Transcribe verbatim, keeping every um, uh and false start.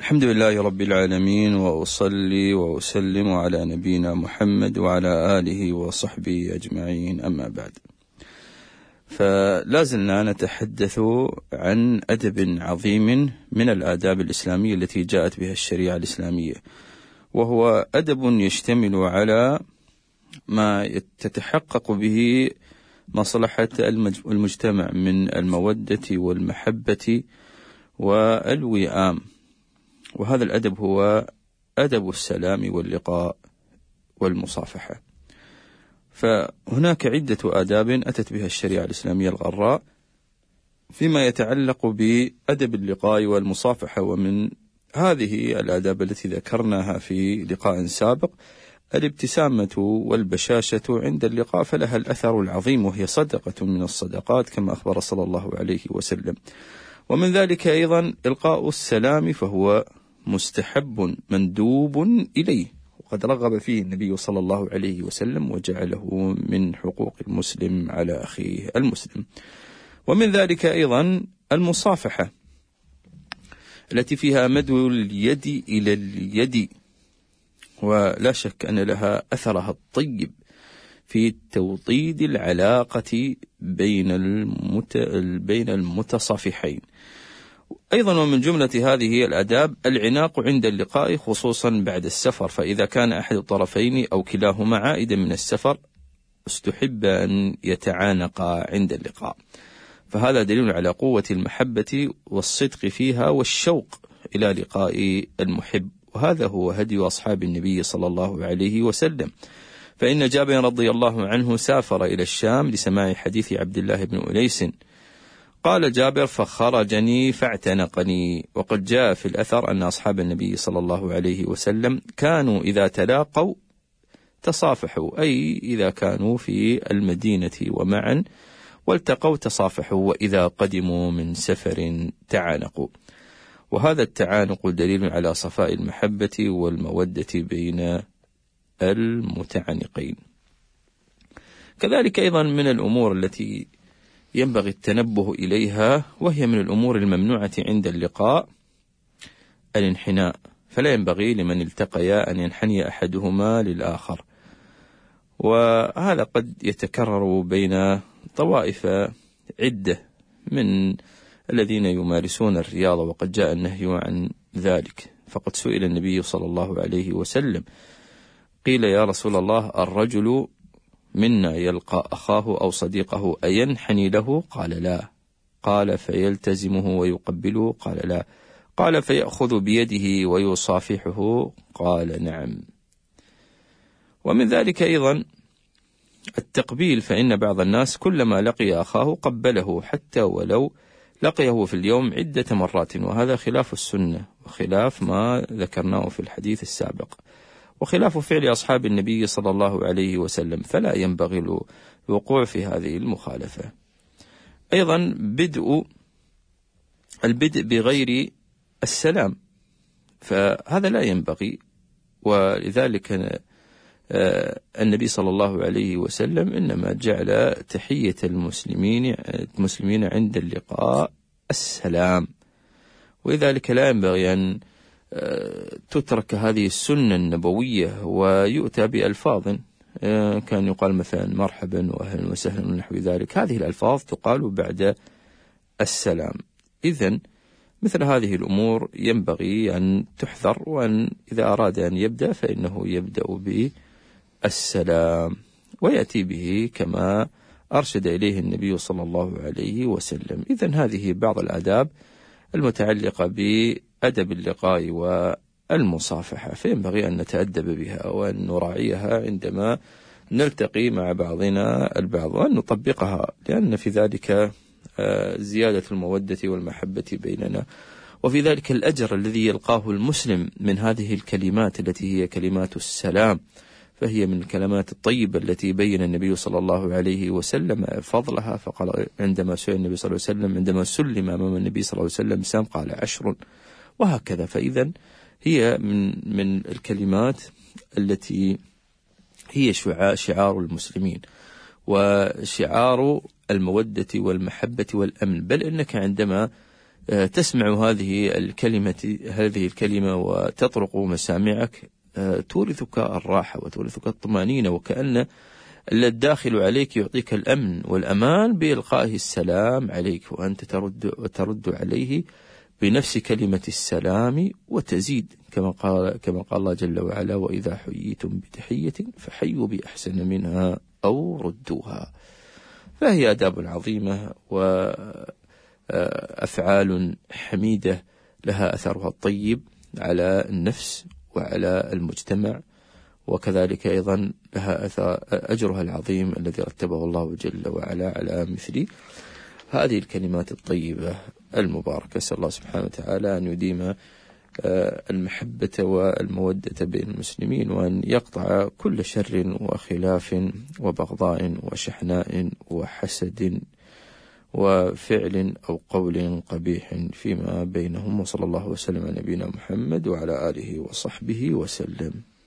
الحمد لله رب العالمين، وأصلي وأسلم على نبينا محمد وعلى آله وصحبه أجمعين، أما بعد. فلازلنا نتحدث عن أدب عظيم من الآداب الإسلامية التي جاءت بها الشريعة الإسلامية، وهو أدب يشتمل على ما تتحقق به مصلحة المجتمع من المودة والمحبة والوئام. وهذا الأدب هو أدب السلام واللقاء والمصافحة. فهناك عدة آداب أتت بها الشريعة الإسلامية الغراء فيما يتعلق بأدب اللقاء والمصافحة، ومن هذه الآداب التي ذكرناها في لقاء سابق الابتسامة والبشاشة عند اللقاء، فلها الأثر العظيم، وهي صدقة من الصدقات كما أخبر صلى الله عليه وسلم. ومن ذلك أيضا إلقاء السلام، فهو مستحب مندوب إليه، وقد رغب فيه النبي صلى الله عليه وسلم وجعله من حقوق المسلم على أخيه المسلم. ومن ذلك أيضا المصافحة التي فيها مد اليد إلى اليد، ولا شك أن لها أثرها الطيب في توطيد العلاقة بين المت... بين المتصافحين. أيضا ومن جملة هذه الآداب العناق عند اللقاء، خصوصا بعد السفر، فإذا كان أحد الطرفين أو كلاهما عائدا من السفر استحب أن يتعانقا عند اللقاء، فهذا دليل على قوة المحبة والصدق فيها والشوق إلى لقاء المحب، وهذا هو هدي أصحاب النبي صلى الله عليه وسلم. فإن جابر رضي الله عنه سافر إلى الشام لسماع حديث عبد الله بن أنيس، قال جابر: فخرجني فاعتنقني. وقد جاء في الأثر أن أصحاب النبي صلى الله عليه وسلم كانوا إذا تلاقوا تصافحوا، أي إذا كانوا في المدينة ومعا والتقوا تصافحوا، وإذا قدموا من سفر تعانقوا. وهذا التعانق دليل على صفاء المحبة والمودة بين المتعانقين. كذلك أيضا من الأمور التي ينبغي التنبه إليها، وهي من الأمور الممنوعة عند اللقاء، الانحناء، فلا ينبغي لمن التقيا أن ينحني أحدهما للآخر، وهذا قد يتكرر بين طوائف عدة من الذين يمارسون الرياضة، وقد جاء النهي عن ذلك. فقد سئل النبي صلى الله عليه وسلم، قيل: يا رسول الله، الرجل منا يلقى أخاه أو صديقه أينحني له؟ قال: لا. قال: فيلتزمه ويقبله؟ قال: لا. قال: فيأخذ بيده ويصافحه؟ قال: نعم. ومن ذلك أيضا التقبيل، فإن بعض الناس كلما لقي أخاه قبله، حتى ولو لقيه في اليوم عدة مرات، وهذا خلاف السنة وخلاف ما ذكرناه في الحديث السابق، وخلاف فعل أصحاب النبي صلى الله عليه وسلم، فلا ينبغي الوقوع في هذه المخالفة. أيضا بدء البدء بغير السلام، فهذا لا ينبغي، ولذلك النبي صلى الله عليه وسلم إنما جعل تحية المسلمين المسلمين عند اللقاء السلام، ولذلك لا ينبغي أن تترك هذه السنة النبوية ويؤتى بألفاظ كان يقال مثلا مرحبا وأهلا وسهلا ونحو ذلك. هذه الألفاظ تقال بعد السلام. إذن مثل هذه الأمور ينبغي أن تحذر، وأن إذا أراد أن يبدأ فإنه يبدأ بالسلام ويأتي به كما أرشد إليه النبي صلى الله عليه وسلم. إذن هذه بعض الآداب المتعلقة بأدب اللقاء والمصافحة، فينبغي أن نتأدب بها وأن نراعيها عندما نلتقي مع بعضنا البعض، وأن نطبقها، لأن في ذلك زيادة المودة والمحبة بيننا، وفي ذلك الأجر الذي يلقاه المسلم من هذه الكلمات التي هي كلمات السلام، فهي من الكلمات الطيبة التي بين النبي صلى الله عليه وسلم فضلها، فقال عندما سئل النبي صلى الله عليه وسلم عندما سلم أمام النبي صلى الله عليه وسلم سام قال: عشر، وهكذا. فإذا هي من من الكلمات التي هي شعار المسلمين وشعار المودة والمحبة والأمن، بل إنك عندما تسمع هذه الكلمة هذه الكلمة وتطرق مسامعك تورثك الراحة وتورثك الطمأنينة، وكأن الداخل عليك يعطيك الأمن والأمان بإلقائه السلام عليك، وأنت ترد وترد عليه بنفس كلمة السلام وتزيد، كما قال كما قال الله جل وعلا: وإذا حييتم بتحية فحيوا بأحسن منها أو ردوها. فهي آداب عظيمة وأفعال حميدة لها أثرها الطيب على النفس وعلى المجتمع، وكذلك أيضا لها أثر أجرها العظيم الذي رتبه الله جل وعلا على مثل هذه الكلمات الطيبة المباركة. أسأل الله سبحانه وتعالى أن يديم المحبة والمودة بين المسلمين، وأن يقطع كل شر وخلاف وبغضاء وشحناء وحسد وفعل أو قول قبيح فيما بينهم. وصلى الله وسلم على نبينا محمد وعلى آله وصحبه وسلم.